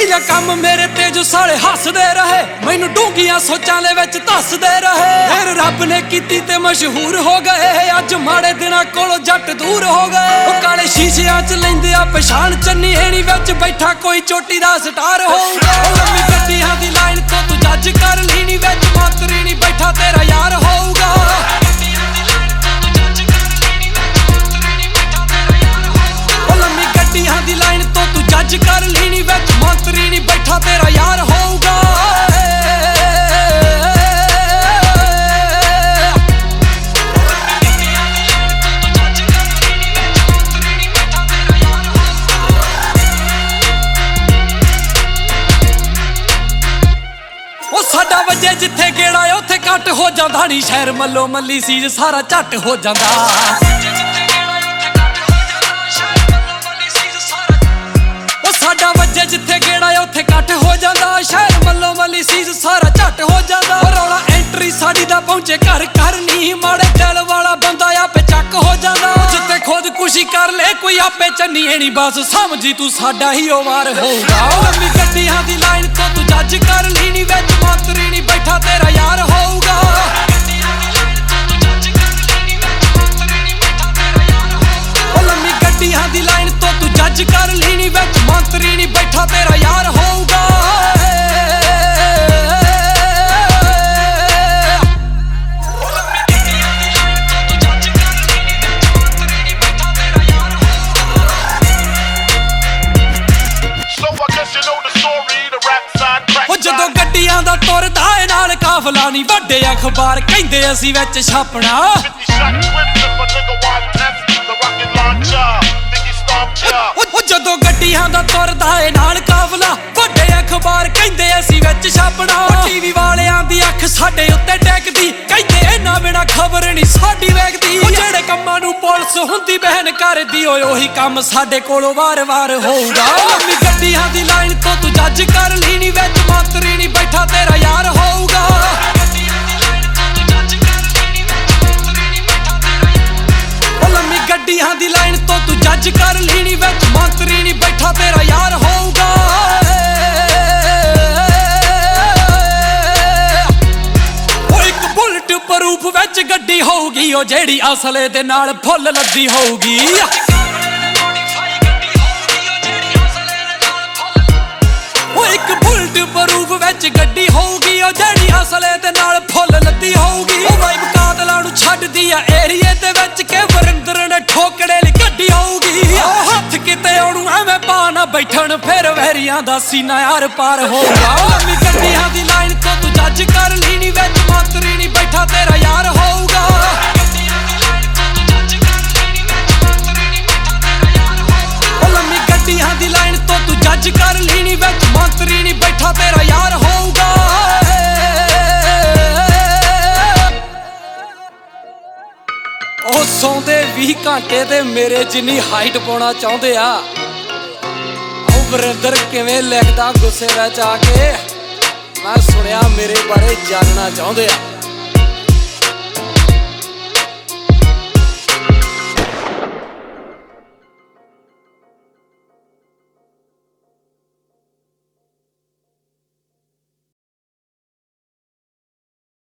ਪਹਿਲਾ ਕੰਮ ਮੇਰੇ ਤੇ ਜੋ ਸਾਲੇ ਹੱਸਦੇ ਰਹੇ, ਮੈਨੂੰ ਡੂੰਘੀਆਂ ਸੋਚਾਂ ਦੇ ਵਿੱਚ ਧੱਸਦੇ ਰਹੇ। ਫਿਰ ਰੱਬ ਨੇ ਕੀਤੀ ਤੇ ਮਸ਼ਹੂਰ ਹੋ ਗਏ, ਅੱਜ ਮਾੜੇ ਦਿਨਾਂ ਕੋਲੋਂ ਜੱਟ ਦੂਰ ਹੋ ਗਏ। ਉਹ ਕਾਲੇ ਸ਼ੀਸ਼ਿਆਂ 'ਚ ਲੈਂਦੇ ਆ ਪਛਾਣ, ਚੰਨੀ ਹੈਣੀ ਵਿੱਚ ਬੈਠਾ ਕੋਈ ਚੋਟੀ ਦਾ ਸਟਾਰ ਹੋਊਗਾ। ਲੰਮੀ ਗੱਡੀਆਂ ਦੀ ਲਾਈਨ ਤੋਂ ਤੂੰ ਜੱਜ ਕਰ ਲੀਣੀ, ਵਿੱਚ ਮੰਤਰੀ ਨਹੀਂ ਬੈਠਾ ਤੇਰਾ ਯਾਰ ਹੋਊਗਾ। ਲੰਮੀ ਗੱਡੀਆਂ ਦੀ ਲਾਈਨ ਤੋਂ ਤੂੰ ਜੱਜ ਕਰ ਲੀਣੀ, ਵਿੱਚ ਮੰਤਰੀ ਨਹੀਂ ਬੈਠਾ ਤੇਰਾ ਯਾਰ ਹੋਊਗਾ। ਸਾਡਾ ਵਜੇ ਜਿੱਥੇ ਗੇੜਾ ਉੱਥੇ ਕੱਟ ਹੋ ਜਾਂਦਾ ਨੀ, ਸ਼ਹਿਰ ਮੱਲੋ ਮੱਲੀ ਸੀਜ ਸਾਰਾ ਝੱਟ ਹੋ ਜਾਂਦਾ। ਉਹ ਸਾਡਾ ਵਜੇ ਜਿੱਥੇ ਗੇੜਾ ਉੱਥੇ ਕੱਟ ਹੋ ਜਾਂਦਾ, ਸ਼ਹਿਰ ਮੱਲੋ ਮੱਲੀ ਸੀਜ ਸਾਰਾ ਝੱਟ ਹੋ ਜਾਂਦਾ। ਰੌਲਾ ਐਂਟਰੀ ਸਾਡੀ ਦਾ ਪਹੁੰਚੇ ਘਰ ਘਰ ਨੀ, ਮਾੜੇ ਦਿਲ ਵਾਲਾ ਬੰਦਾ ਆਪੇ ਚੱਕ ਹੋ ਜਾਂਦਾ। ਜਿੱਥੇ ਖੁਦਕੁਸ਼ੀ ਕਰ ਲੈ ਕੋਈ ਆਪੇ ਚੰਨੀ ਹੈਣੀ, ਬਸ ਸਮਝੀ ਤੂੰ ਸਾਡਾ ਹੀ ਉਹ ਵਾਰ ਹੋਊਗਾ। ਲੰਮੀ ਗੱਡੀਆਂ ਦੀ ਲਾਈਨ ਤੋਂ ਤੂੰ ਜੱਜ ਕਰ ਲੀਣੀ, ਵਿੱਚ ਮੰਤਰੀ ਨਹੀਂ ਬੈਠਾ ਤੇਰਾ ਯਾਰ ਹੋਊਗਾ। ਲੰਮੀ ਗੱਡੀਆਂ ਦੀ ਲਾਈਨ ਤੋਂ ਤੂੰ ਜੱਜ ਕਰ ਲੀਣੀ, ਵਿੱਚ ਮੰਤਰੀ ਨਹੀਂ ਬੈਠਾ ਤੇਰਾ ਯਾਰ ਹੋਊਗਾ। ਜਦੋਂ ਗੱਡੀਆਂ ਦਾ ਤੁਰਦਾ ਏ ਨਾਲ ਕਾਫਲਾ ਨੀ, ਵੱਡੇ ਅਖਬਾਰ ਕਹਿੰਦੇ ਅਸੀਂ ਵਿੱਚ ਛਾਪਣਾ। ਜਦੋਂ ਗੱਡੀਆਂ ਦਾ ਤੁਰਦਾ ਏ ਨਾਲ ਕਾਫਲਾ, ਵੱਡੇ ਅਖਬਾਰ ਕਹਿੰਦੇ ਅਸੀਂ ਵਿੱਚ ਛਾਪਣਾ। ਟੀਵੀ ਵਾਲਿਆਂ ਦੀ ਅੱਖ ਸਾਡੇ ਉੱਤੇ ਟੈਕਦੀ, ਕਹਿੰਦੇ ਇਹਨਾਂ ਬਿਨਾ ਖਬਰ ਨਹੀਂ ਸਾਡੀ ਵੇਖਦੀ। ਜਿਹੜੇ ਕੰਮਾਂ ਨੂੰ ਪੁਲਿਸ ਹੁੰਦੀ ਬਹਿਨ ਕਰਦੀ, ਓਏ ਉਹੀ ਕੰਮ ਸਾਡੇ ਕੋਲੋਂ ਵਾਰ-ਵਾਰ ਹੋਊਗਾ। ਲੰਮੀ ਗੱਡੀਆਂ ਦੀ ਲਾਈਨ ਤੋਂ ਤੂੰ ਜੱਜ ਕਰ ਲੀਣੀ, ਵਿੱਚ ਮੰਤਰੀ ਨਹੀਂ ਬੈਠਾ ਤੇਰਾ ਯਾਰ ਹੋਊਗਾ। ਲੰਮੀ ਗੱਡੀਆਂ ਦੀ ਲਾਈਨ ਤੋਂ ਤੂੰ ਜੱਜ ਕਰ ਲੀਣੀ, ਵਿੱਚ ਮੰਤਰੀ ਨਹੀਂ ਬੈਠਾ ਤੇਰਾ ਯਾਰ ਹੋਊਗਾ। ਉਹ ਇੱਕ ਬੁਲਟ ਪ੍ਰੂਫ ਵਿੱਚ ਗੱਡੀ ਹੋਊਗੀ, ਉਹ ਜਿਹੜੀ ਅਸਲੇ ਦੇ ਨਾਲ ਫੁੱਲ ਲੱਦੀ ਹੋਊਗੀ। ਉਹ ਇੱਕ ਬੁਲਟ ਪ੍ਰੂਫ ਵਿੱਚ ਗੱਡੀ ਹੋਊਗੀ, ਉਹ ਜਿਹੜੀ ਅਸਲੇ ਦੇ ਨਾਲ ਫੁੱਲ ਲੱਦੀ ਹੋਊਗੀ। ਉਹ ਵਾਈਬ ਕਾਤਲਾਂ ਨੂੰ ਛੱਡਦੀ ਆ ਏਰੀਏ ਦੇ ਵਿੱਚ, ਕਿ ਵਰਿੰਦਰ ਨੇ ਠੋਕੜੇ ਲਈ ਗੱਡੀ ਹੋਊਗੀ। ਹੱਥ ਕਿਤੇ ਉਹਨੂੰ ਐਵੇਂ ਪਾ ਨਾ ਬੈਠਣ, ਫਿਰ ਵਹਿਰੀਆਂ ਦਾ ਸੀਨਾ ਯਾਰ ਪਾਰ ਹੋਊਗਾ। ਲੰਮੀ ਗੱਡੀਆਂ ਦੀ ਲਾਈਨ ਤੋਂ ਤੂੰ ਜੱਜ ਕਰ ਲੀਣੀ, ਵਿੱਚ ਮੰਤਰੀ ਨਹੀਂ ਬੈਠਾ ਤੇਰਾ ਯਾਰ ਹੋਊਗਾ। ਲੰਮੀ ਗੱਡੀਆਂ ਦੀ ਲਾਈਨ ਤੋਂ ਤੂੰ ਜੱਜ ਕਰ ਲੀਣੀ, ਵਿੱਚ ਮੰਤਰੀ ਨਹੀਂ ਬੈਠਾ ਤੇਰਾ ਯਾਰ ਹੋਊਗਾ। ਉਹ ਸੌਂਦੇ 20 ਘੰਟੇ ਤੇ ਮੇਰੇ ਜਿੰਨੀ ਹਾਈਟ ਪਾਉਣਾ ਚਾਹੁੰਦੇ ਆ। ਉਹ ਵਰਿੰਦਰ ਕਿਵੇਂ ਲਿਖਦਾ ਗੁੱਸੇ ਵਿੱਚ ਆ ਕੇ, ਮੈਂ ਸੁਣਿਆ ਮੇਰੇ ਬਾਰੇ ਜਾਣਨਾ ਚਾਹੁੰਦੇ ਆ।